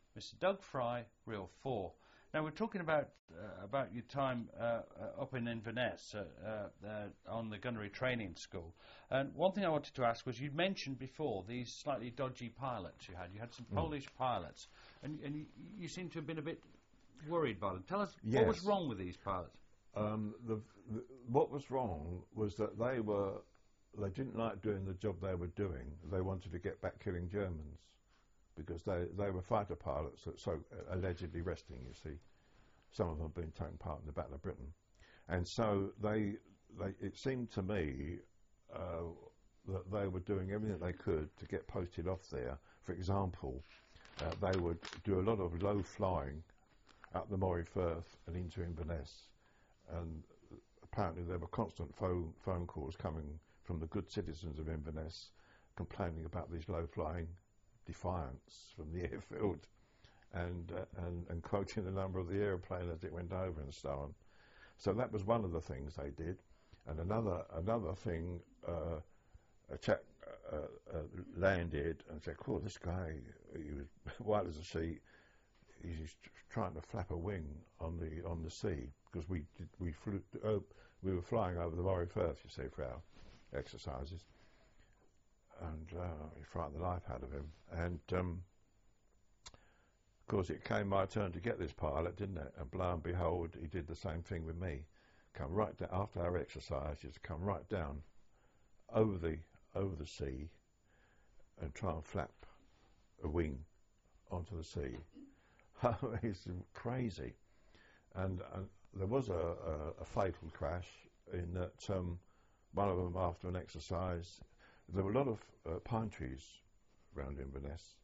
Mr. Doug Fry, Reel 4. Now we're talking about your time up in Inverness on the gunnery training school. And one thing I wanted to ask was, you mentioned before these slightly dodgy pilots you had. You had some Polish pilots, and you seem to have been a bit worried by them. Tell us, what was wrong with these pilots? What was wrong was that they didn't like doing the job they were doing. They wanted to get back killing Germans, because they were fighter pilots that allegedly resting, you see. Some of them have been taking part in the Battle of Britain. And so it seemed to me that they were doing everything they could to get posted off there. For example, they would do a lot of low flying up the Moray Firth and into Inverness. And apparently there were constant phone calls coming from the good citizens of Inverness complaining about these low flying Defiance from the airfield, and quoting the number of the aeroplane as it went over and so on. So that was one of the things they did. And another thing, a chap landed and said, "Cool, this guy, he was white as a sheet. He's trying to flap a wing on the sea," because we were flying over the Moray Firth, you see, for our exercises. And he frightened the life out of him. And of course it came my turn to get this pilot, didn't it? And lo and behold, he did the same thing with me. Come right down after our exercises, come right down over the sea and try and flap a wing onto the sea. It's crazy. And there was a fatal crash in that one of them, after an exercise, there were a lot of pine trees around Inverness,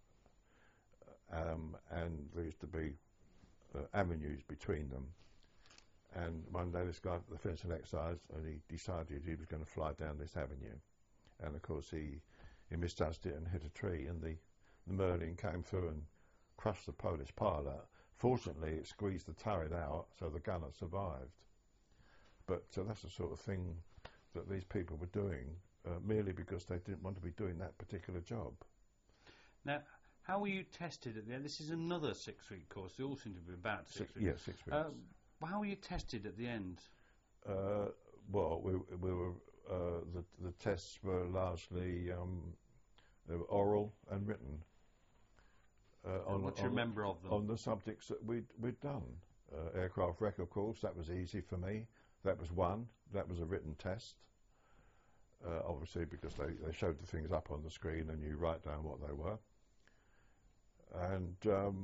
and there used to be avenues between them. And one day this guy finished an exercise and he decided he was going to fly down this avenue. And of course he misjudged it and hit a tree, and the Merlin came through and crushed the Polish pilot. Fortunately it squeezed the turret out, so the gunner survived. But that's the sort of thing that these people were doing, merely because they didn't want to be doing that particular job. Now, how were you tested at the end? This is another 6-week course. They all seem to be about 6 weeks. Yeah, 6 weeks. How were you tested at the end? Well, we were the tests were largely they were oral and written. What do you remember of them? On the subjects that we'd done. Aircraft record course, that was easy for me. That was one. That was a written test. Obviously, because they showed the things up on the screen and you write down what they were. And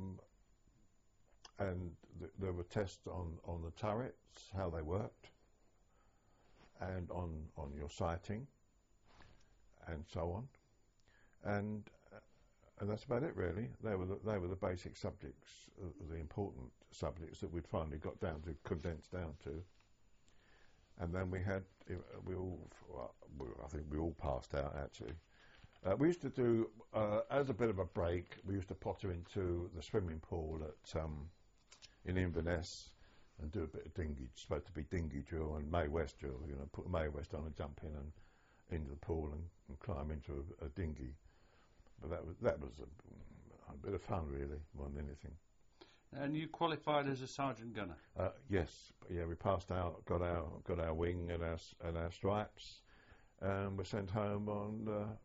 there were tests on the turrets, how they worked, and on your sighting, and so on. And that's about it, really. They were the basic subjects, the important subjects that we'd finally got down to, condensed down to. And then we had, I think we all passed out, actually. We used to do, as a bit of a break, we used to potter into the swimming pool in Inverness and do a bit of dinghy. It's supposed to be dinghy drill and Mae West drill. Put Mae West on and jump in and into the pool and climb into a dinghy. But that was a bit of fun, really, more than anything. And you qualified as a sergeant gunner? Yes, yeah, we passed out, got our wing and our stripes, and were sent home on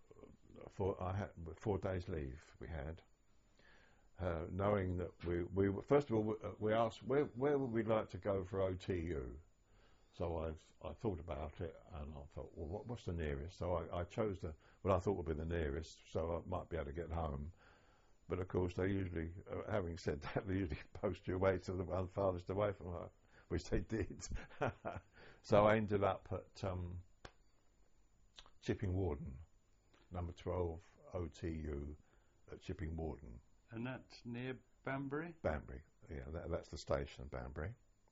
4 days leave. We had, knowing that we were, first of all we asked where would we like to go for OTU. So I thought about it and I thought, well, what's the nearest? So I chose what I thought would be the nearest, so I might be able to get home. But of course, they usually, having said that, they usually post you away to the one farthest away from her, which they did. So I ended up at Chipping Warden, number 12 OTU at Chipping Warden. And that's near Banbury? Banbury, yeah, that's the station, Banbury.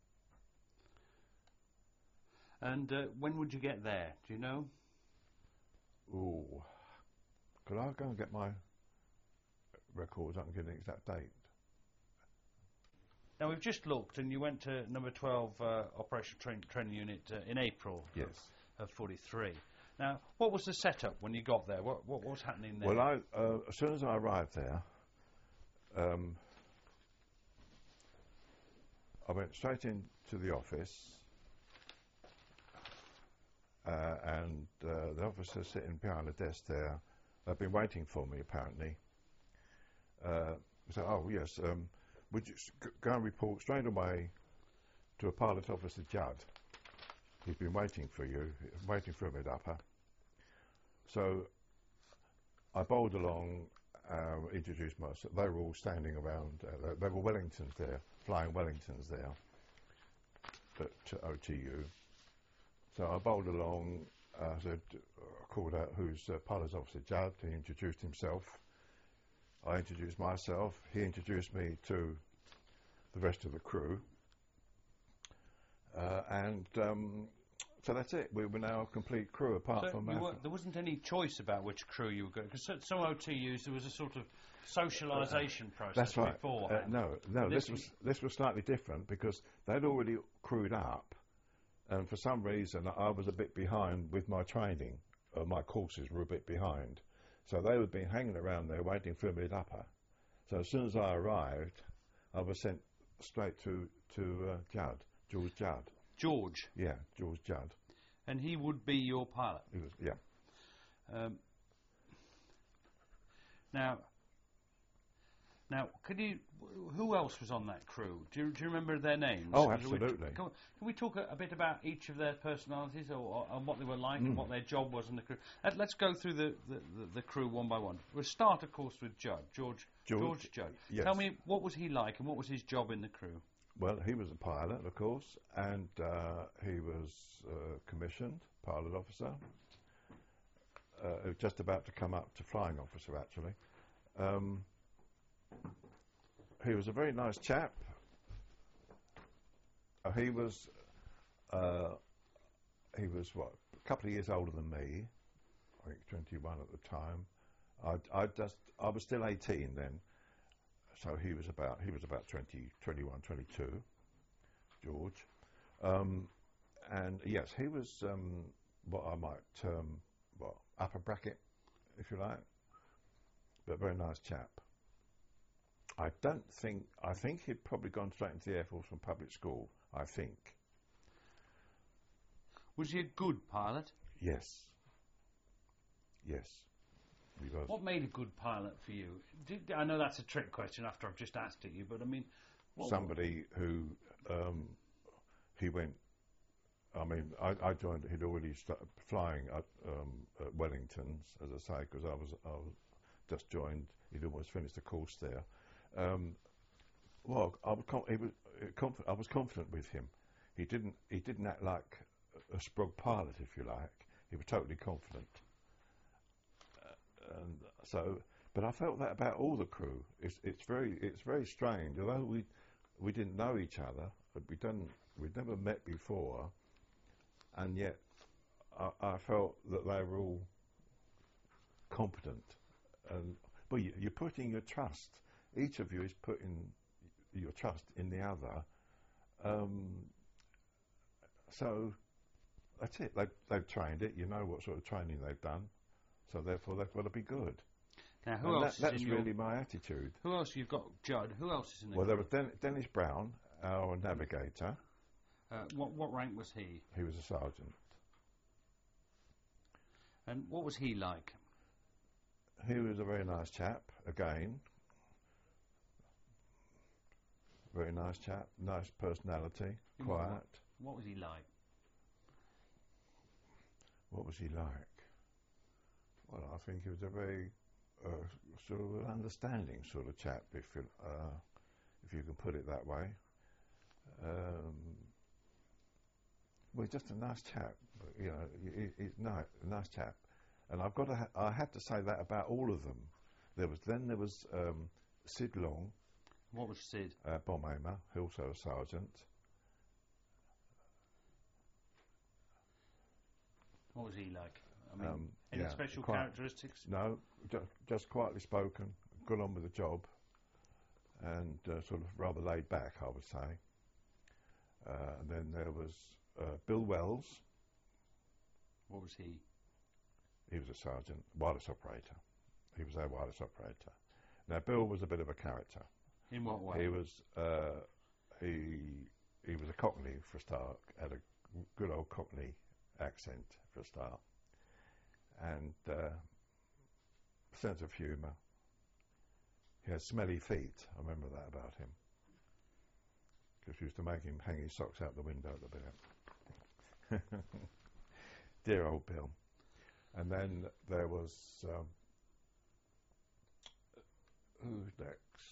And when would you get there? Do you know? Ooh, could I go and get my records? I can give an exact date. Now we've just looked, and you went to number 12 Operational Training Unit in April. Yes. Of 43. Now, what was the setup when you got there? What was happening there? Well, as soon as I arrived there, I went straight into the office, and the officer sitting behind the desk there, they'd been waiting for me apparently. So, oh yes, would you go and report straight away to a pilot officer Judd? He's been waiting for you, waiting for him at upper. So I bowled along, introduced myself. They were all standing around. There were Wellingtons there, flying Wellingtons there at OTU. So I bowled along, called out who's pilot officer Judd. He introduced himself. I introduced myself. He introduced me to the rest of the crew. So that's it. We were now a complete crew, apart from there wasn't any choice about which crew you were going, because some OTUs there was a sort of socialisation process. That's right. Before. No. This was slightly different because they'd already crewed up, and for some reason I was a bit behind with my training. My courses were a bit behind, so they had been hanging around there waiting for me at upper. So as soon as I arrived, I was sent straight to Judd, George Judd. George? Yeah, George Judd. And he would be your pilot? He was, yeah. Now, who else was on that crew? Do you remember their names? Oh, absolutely. Can we talk a bit about each of their personalities and what they were like and what their job was in the crew? Let's go through the crew one by one. We'll start, of course, with Judd, George Judd. Yes. Tell me, what was he like and what was his job in the crew? Well, he was a pilot, of course, and he was commissioned pilot officer. Just about to come up to flying officer, actually. He was a very nice chap. He was what, a couple of years older than me. I think 21 at the time. I was still 18 then. So he was about 20, 21, 22, George. And yes, he was what I might term, upper bracket, if you like, but very nice chap. I think he'd probably gone straight into the Air Force from public school, I think. Was he a good pilot? Yes. Yes. What made a good pilot for you? I know that's a trick question after I've just asked it you, but I mean... Somebody who, he went... I mean, I joined, he'd already started flying at Wellingtons, as I say, because I was just joined, he'd almost finished the course there. I was confident with him. He didn't act like a sprog pilot, if you like. He was totally confident. And so, but I felt that about all the crew. It's very strange. Although we didn't know each other, we'd never met before, and yet I felt that they were all competent. And well, you're putting your trust. Each of you is putting your trust in the other. So that's it. They've trained it. You know what sort of training they've done. So therefore, they've got to be good. Now, who else? That's really my attitude. Who else? You've got Judd. Who else is in the? Well, there was Dennis Brown, our navigator. What rank was he? He was a sergeant. And what was he like? He was a very nice chap. Again, very nice chap. Nice personality. Quiet. What was he like? What was he like? Well, I think he was a very sort of understanding sort of chap, if you can put it that way. Well, just a nice chap, you know. He's a nice chap, and I had to say that about all of them. There was Sid Long. What was Sid? Bomb aimer, also a sergeant. What was he like? I mean, any special characteristics? No, just quietly spoken, got on with the job, and sort of rather laid back, I would say. And then there was Bill Wells. What was he? He was a sergeant, wireless operator. He was our wireless operator. Now, Bill was a bit of a character. In what way? He was, he was a Cockney for a start, had a good old Cockney accent for a start, and sense of humour. He had smelly feet. I remember that about him, because we used to make him hang his socks out the window at the bit. Dear old Bill. And then there was who's next?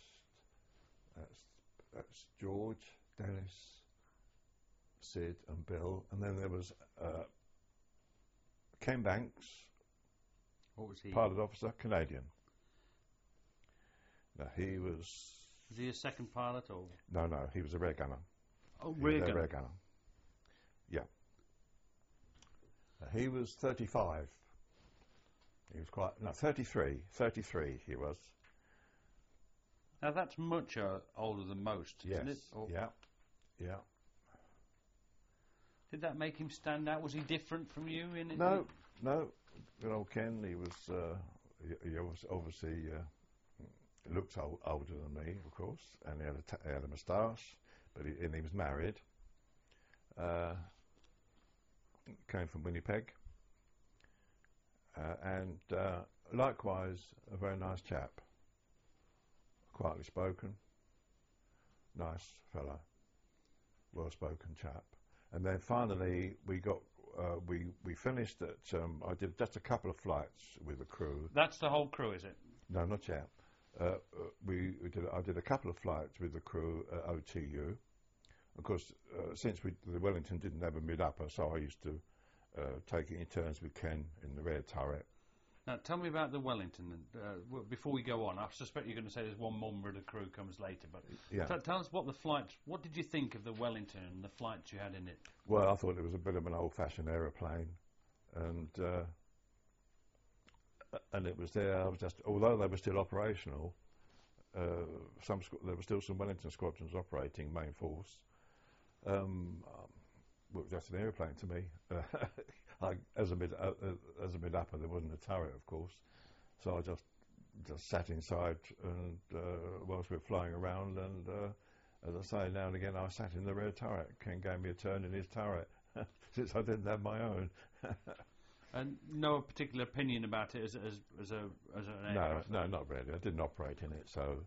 That's George, Dennis, Sid, and Bill. And then there was Ken Banks. What was he? Pilot officer, Canadian. Now he was. Was he a second pilot or? No, he was a rear gunner. Oh, rear gunner. Rear gunner. Yeah. He was 35. He was 33. 33 he was. Now that's much older than most, isn't it? Or Yeah. Did that make him stand out? Was he different from you? No. Good old Ken, he was obviously looked older than me, of course, and he had a moustache, but he was married. Came from Winnipeg, and likewise a very nice chap, quietly spoken, nice fellow, well-spoken chap. And then finally we got we finished at I did just a couple of flights with the crew. That's the whole crew, is it? No, not yet. I did a couple of flights with the crew at OTU. Of course, since the Wellington didn't have a mid-upper, so I used to take it in turns with Ken in the rear turret. Now, tell me about the Wellington. Before we go on, I suspect you're going to say there's one member of the crew comes later, but tell us what the flights. What did you think of the Wellington and the flights you had in it? Well, I thought it was a bit of an old-fashioned aeroplane, and it was there. Although they were still operational, there were still some Wellington squadrons operating main force. Well, it was just an aeroplane to me. As a mid-upper, there wasn't a turret, of course, so I just sat inside and whilst we were flying around. And as I say, now and again, I sat in the rear turret. Ken gave me a turn in his turret since I didn't have my own. And no particular opinion about it as an aircraft? No, not really. I didn't operate in it, so.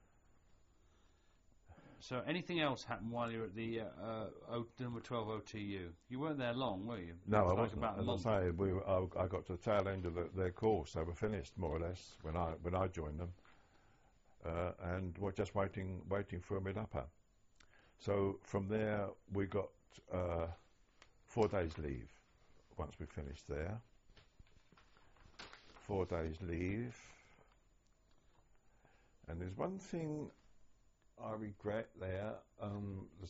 So anything else happened while you were at the number 12 OTU? You weren't there long, were you? No, I wasn't. As I say, I got to the tail end of their course. They were finished more or less when I joined them, and we're just waiting for a mid-upper. So from there we got 4 days leave once we finished there. 4 days leave, and there's one thing I regret there. The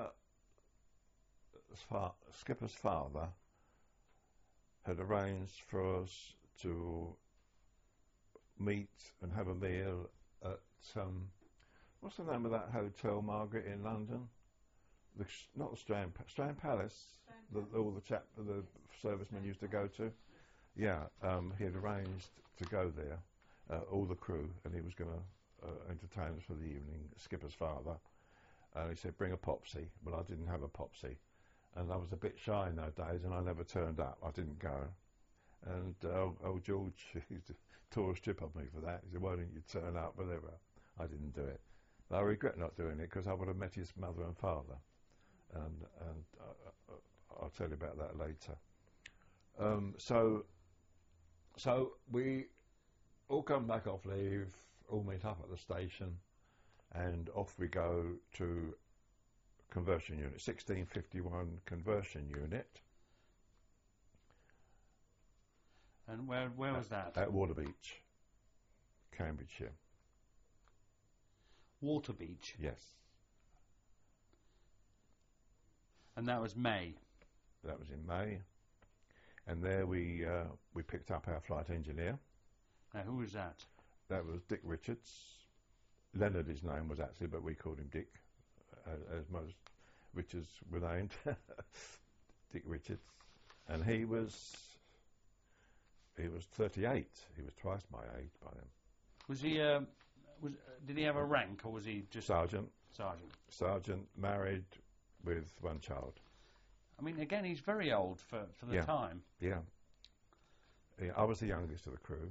skipper's father had arranged for us to meet and have a meal at what's the name of that hotel, Margaret, in London? Not the Strand Palace. All the servicemen used to go to. Yeah, he had arranged to go there, all the crew, and he was going to entertain us for the evening, skipper's father. He said, bring a Popsy. Well, I didn't have a Popsy, and I was a bit shy in those days, and I never turned up. I didn't go. And old George tore a strip of me for that. He said, why didn't you turn up? Whatever. I didn't do it. But I regret not doing it, because I would have met his mother and father. And I'll tell you about that later. So we all come back off leave, all meet up at the station, and off we go to conversion unit, 1651 conversion unit. And where was that? At Waterbeach, Cambridgeshire. Waterbeach? Yes. And that was May? That was in May. And there we picked up our flight engineer. Now, who was that? That was Dick Richards. Leonard, his name was actually, but we called him Dick, as most Richards were named. Dick Richards. And he was 38. He was twice my age by then. Was he? Did he have a rank, or was he just sergeant? Sergeant. Sergeant, married, with one child. I mean, again, he's very old for the time. Yeah. I was the youngest of the crew.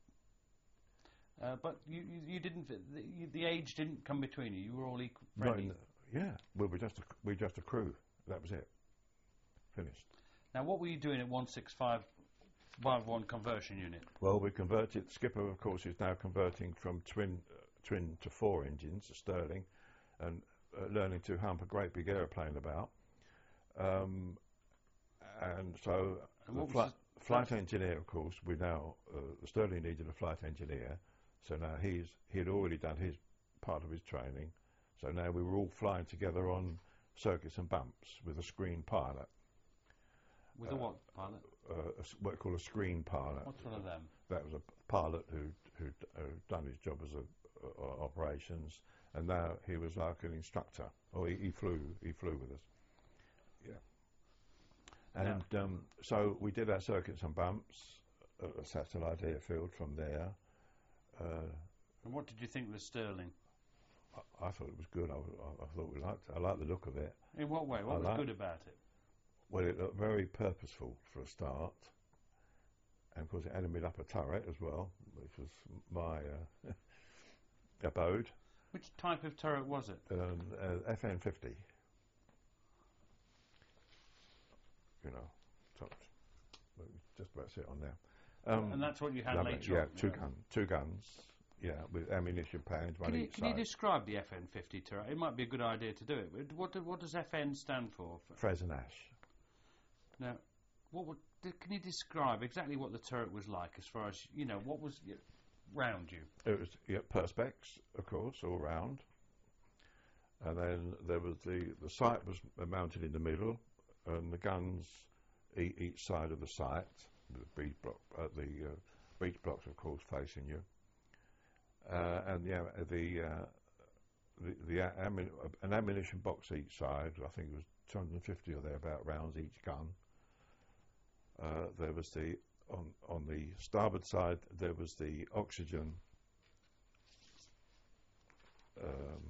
But you didn't. The age didn't come between you. You were all equal. Friendly. Yeah, we were just a crew. That was it. Finished. Now, what were you doing at 16551 conversion unit? Well, we converted. Skipper, of course, is now converting from twin to 4 engines, a Stirling, and learning to hump a great big aeroplane about. And so the flight engineer, of course, we now the Stirling needed a flight engineer. So now he had already done his part of his training. So now we were all flying together on circuits and bumps with a screen pilot. With a what pilot? What we call a screen pilot. What's one of them? That was a pilot who'd done his job as operations, and now he was like an instructor. Or he flew with us. Yeah. And so we did our circuits and bumps at a satellite airfield from there. And what did you think of the Stirling? I thought it was good. I thought we liked it. I liked the look of it. In what way? What was good about it? Well, it looked very purposeful for a start. And of course it had a mid-upper turret as well, which was my abode. Which type of turret was it? FN50. You know, just about sit on there. And that's what you had later on? Yeah, two guns. Yeah, with ammunition pans, one each side. Can you describe the FN50 turret? It might be a good idea to do it. What does FN stand for? Frazer-Nash. Now, can you describe exactly what the turret was like, as far as what was round you? It was perspex, of course, all round, and then there was the sight was mounted in the middle, and the guns each side of the sight. The breech blocks, of course, facing you, and an ammunition box each side. I think it was 250 or thereabout rounds each gun. There was on the starboard side. There was the oxygen. I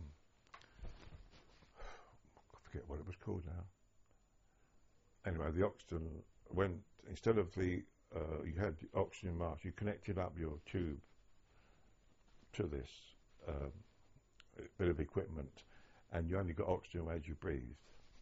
forget what it was called now. Anyway, the oxygen went instead of the you had the oxygen mask. You connected up your tube to this bit of equipment, and you only got oxygen as you breathed.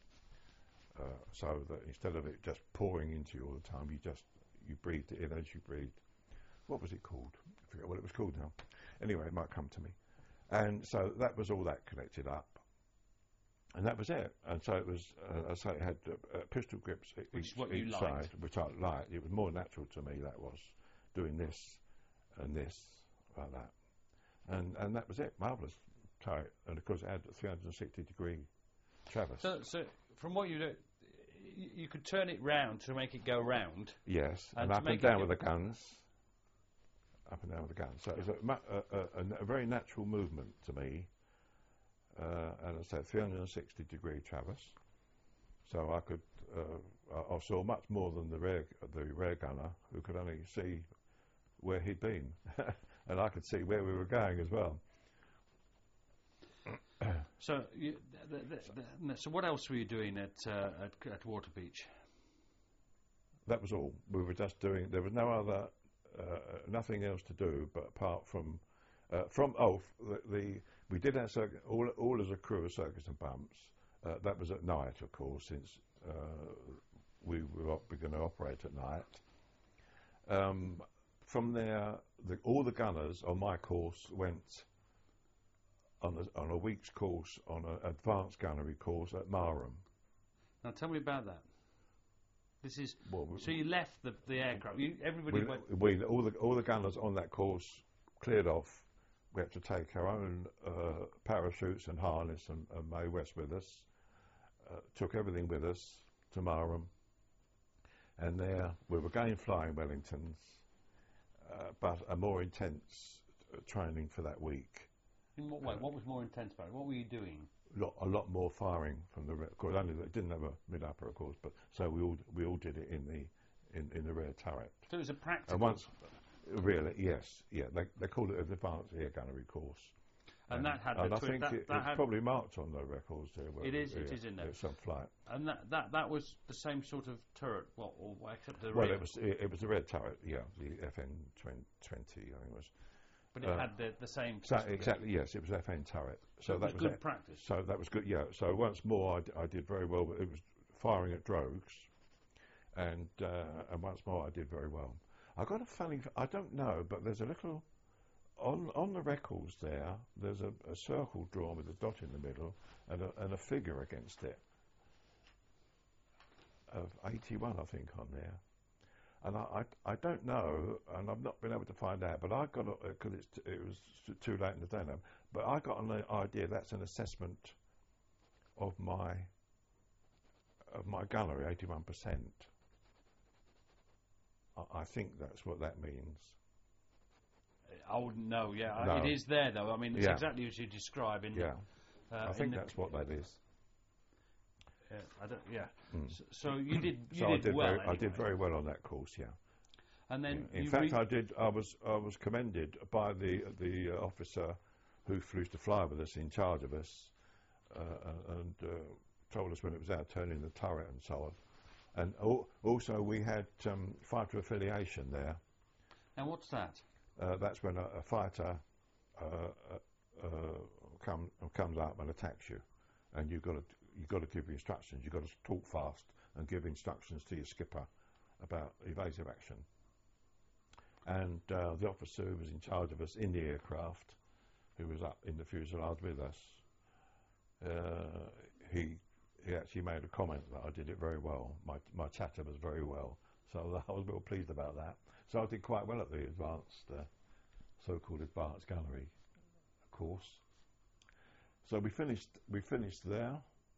So that instead of it just pouring into you all the time, you breathed it in as you breathed. What was it called? I forget what it was called now. Anyway, it might come to me. And so that was all that connected up. And that was it. And so it was, so it had pistol grips each side, which I liked. It was more natural to me, that was, doing this and this, like that. And that was it, marvellous turret. And of course it had a 360-degree traverse. So from what you do, you could turn it round to make it go round. Yes, and up and down with the guns. Up and down with the guns. So it was a very natural movement to me. And I said 360-degree traverse, so I could I saw much more than the rear gunner, who could only see where he'd been, and I could see where we were going as well. So, so what else were you doing at Waterbeach? That was all. We were just doing. There was no other, nothing else to do, but apart from we did our circuit all as a crew of circuits and bumps. That was at night, of course, since we were going to operate at night. From there, all the gunners on my course went on a week's course on an advanced gunnery course at Marham. Now tell me about that. This is so you left the aircraft. Everybody went. All the gunners on that course cleared off. We had to take our own parachutes and harness and Mae West with us. Took everything with us to Marham, and there we were again flying Wellingtons, but a more intense training for that week. In what way? What was more intense about it? What were you doing? A lot more firing from the rear. Of course, only it didn't have a mid-upper, of course, but so we all did it in the rear turret. So it was a practical. And once, really, yes, yeah. They called it an advanced air gunnery course. And that had and the I think it's probably marked on the records there. It is in there. It's some flight. And that was the same sort of turret, except the Well, rear. it was the red turret, yeah, the FN 20, I think it was. But it had the same. Exactly, yes, it was FN turret. So that was good practice. So that was good, yeah. So once more, I did very well. But it was firing at drogues, and once more, I did very well. I got a funny. I don't know, but there's a little. On the records there's a circle drawn with a dot in the middle and a figure against it of 81, I think, on there. And I don't know, and I've not been able to find out, but I got because it was too late in the day now. But I got an idea that's an assessment of my gunnery, 81%. I think that's what that means. I wouldn't know. Yeah, No. It is there though. I mean, it's exactly as you describe in. Yeah, I think that's what that is. I don't. Yeah. So you did. I did well. I did very well on that course. Yeah. And then, in fact, I did. I was commended by the officer who flew to fly with us, in charge of us, and told us when it was our turn in the turret and so on. And also we had fighter affiliation there. And what's that? That's when a fighter comes up and attacks you, and you've got to give instructions. You've got to talk fast and give instructions to your skipper about evasive action. And the officer who was in charge of us in the aircraft, who was up in the fuselage with us, he actually made a comment that I did it very well. My chatter was very well, so I was real pleased about that. So I did quite well at the so-called advanced gunnery course. So we finished there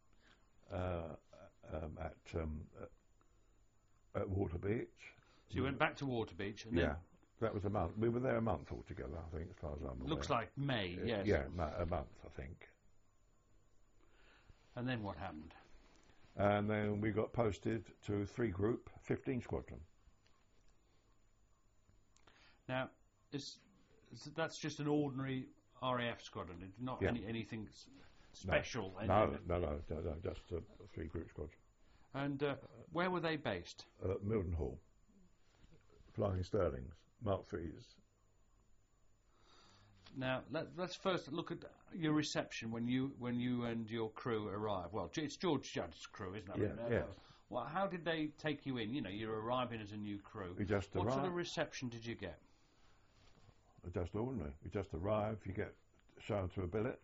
at Waterbeach. So you went back to Waterbeach, and then that was a month. We were there a month altogether, I think, as far as I'm aware. Looks like May, yes. Yeah, a month, I think. And then what happened? And then we got posted to 3 Group 15 Squadron. Now, that's just an ordinary RAF squadron. It's not anything special. No, just a 3 Group squadron. And where were they based? Mildenhall, flying Stirlings, Mark IIIs. Now, let's first look at your reception when you and your crew arrived. Well, it's George Judd's crew, isn't it? Yeah. Well, how did they take you in? You know, you're arriving as a new crew. What sort of reception did you get? Just ordinary. You just arrive, you get shown to a billet,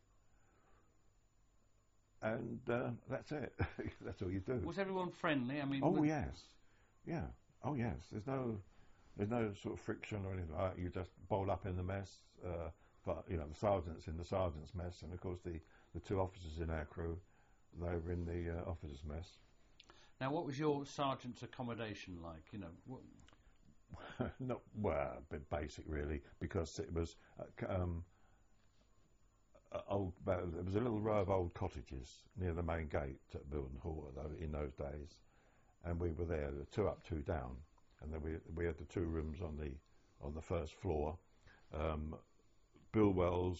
and that's it. That's all you do. Was everyone friendly? I mean, yes, yeah. Oh yes. There's no sort of friction or anything like that. You just bowl up in the mess. But the sergeant's in the sergeant's mess, and of course the 2 officers in our crew, they were in the officers' mess. Now, what was your sergeant's accommodation like? You know. Not a bit basic really, because it was there was a little row of old cottages near the main gate at Mildenhall in those days, and we were there, 2 up, 2 down, and then we had the 2 rooms on the first floor. Bill Wells,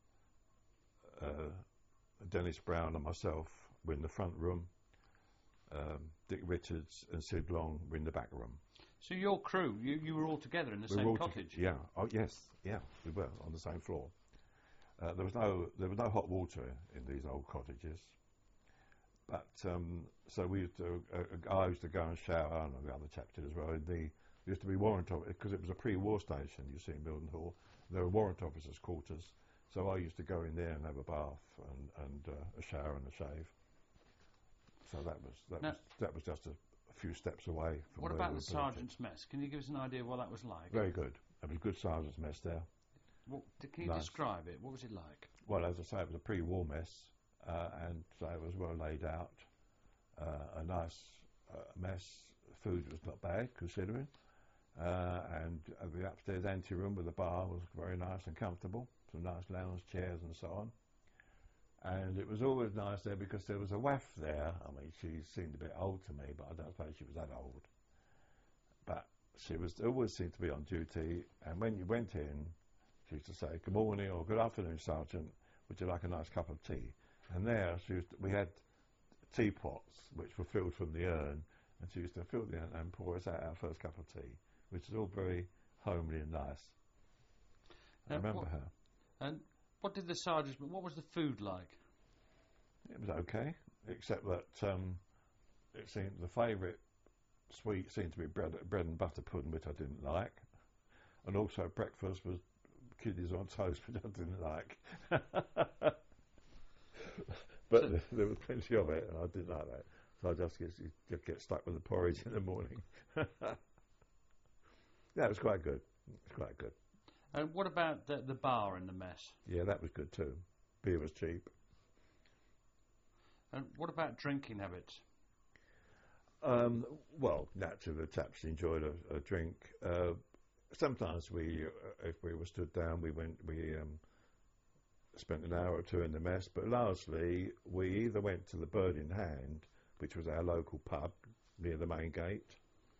Dennis Brown, and myself were in the front room. Dick Richards and Sid Long were in the back room. So your crew, you were all together in the same cottage? Yeah. Oh, yes. Yeah, we were on the same floor. There was no hot water in these old cottages. But so we used to. I used to go and shower, and the other chaps did as well. There used to be warrant officers, because it was a pre-war station. You see in Mildenhall, there were warrant officers' quarters. So I used to go in there and have a bath and a shower and a shave. So that was just a few steps away from. What about the sergeant's mess? Can you give us an idea of what that was like? Very good. There was a good sergeant's mess there. Can you describe it? What was it like? Well, as I say, it was a pre-war mess, and so it was well laid out. A nice mess. Food was not bad, considering. And the upstairs ante-room with the bar was very nice and comfortable. Some nice lounge chairs and so on. And it was always nice there because there was a WAF there. I mean, she seemed a bit old to me, but I don't suppose she was that old. But she always seemed to be on duty. And when you went in, she used to say, "Good morning" or "Good afternoon, Sergeant. Would you like a nice cup of tea?" And there we had teapots which were filled from the urn, and she used to fill the urn and pour us out our first cup of tea, which is all very homely and nice. I remember her. And what did the sergeants? What was the food like? It was okay, except that it seemed the favourite sweet seemed to be bread and butter pudding, which I didn't like, and also breakfast was kiddies on toast, which I didn't like. But there was plenty of it, and I didn't like that. So I just get stuck with the porridge in the morning. Yeah, it was quite good. It was quite good. And what about the bar in the mess? Yeah, that was good too. Beer was cheap. And what about drinking habits? Well, naturally, the chaps enjoyed a drink. Sometimes if we were stood down, we spent an hour or two in the mess, but largely we either went to the Bird in Hand, which was our local pub near the main gate,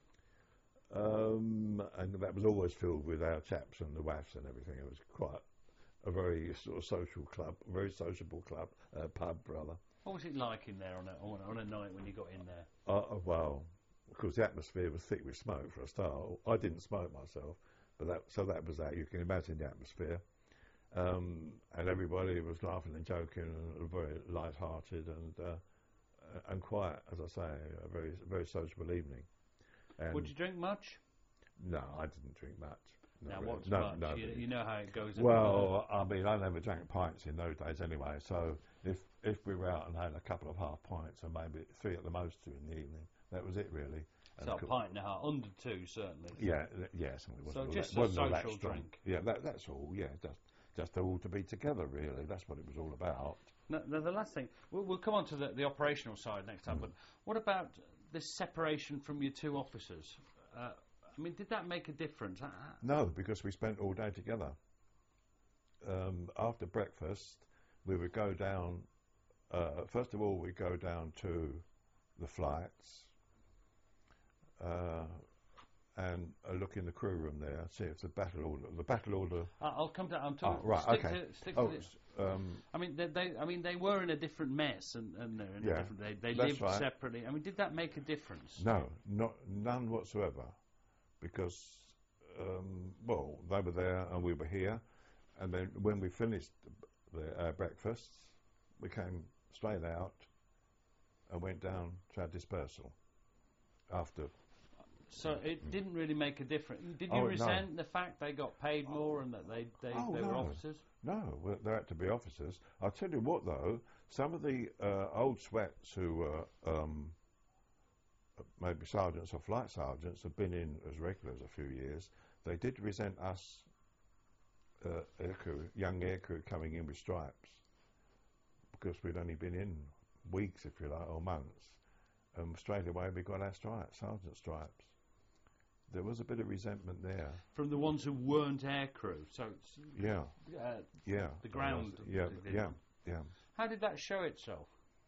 and that was always filled with our chaps and the WAFs and everything. It was quite a very sort of social club, very sociable club, pub rather. What was it like in there on a night when you got in there? Well, of course the atmosphere was thick with smoke for a start. I didn't smoke myself, but that was that. You can imagine the atmosphere. And everybody was laughing and joking and very light-hearted and quite, as I say, a very, very sociable evening. And would you drink much? No, I didn't drink much. Now, really. what's No, much? You know how it goes. Well, I mean, I never drank pints in those days anyway, so if we were out and had a couple of half pints, or maybe 3 at the most in the evening, that was it really. And so a pint and a half, under 2 certainly. Yeah, yes. So just a social drink. Yeah, that's all, yeah, just all to be together, really. That's what it was all about. Now the last thing, we'll come on to the operational side next time, but what about this separation from your 2 officers? I mean, did that make a difference? No, because we spent all day together. After breakfast, we would go down, first of all, we'd go down to the flights and look in the crew room there, see if the battle order... I'll come to... I'm talking... right, stick to this. I mean, they were in a different mess, and they're in a different... They lived separately. I mean, did that make a difference? No, none whatsoever. Because, well, they were there and we were here, and then when we finished our breakfasts, we came straight out and went down to our dispersal after. So it didn't really make a difference. Did you resent the fact they got paid more and that they were officers? No, well, they had to be officers. I'll tell you what, though, some of the old sweats who were maybe sergeants or flight sergeants have been in as regulars a few years. They did resent us, young aircrew coming in with stripes, because we'd only been in weeks, if you like, or months. Straight away we got our stripes, sergeant stripes. There was a bit of resentment there from the ones who weren't aircrew. So the ground. Yeah. How did that show itself?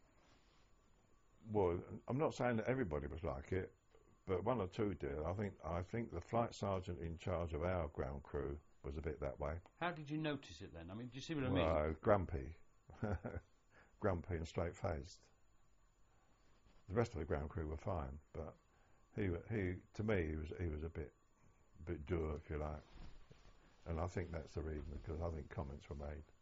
Well, I'm not saying that everybody was like it, but 1 or 2 did. I think the flight sergeant in charge of our ground crew was a bit that way. How did you notice it then? I mean, do you see what I mean? Grumpy. Grumpy and straight-faced. The rest of the ground crew were fine, but he to me he was a bit dour, if you like, and I think that's the reason, because I think comments were made.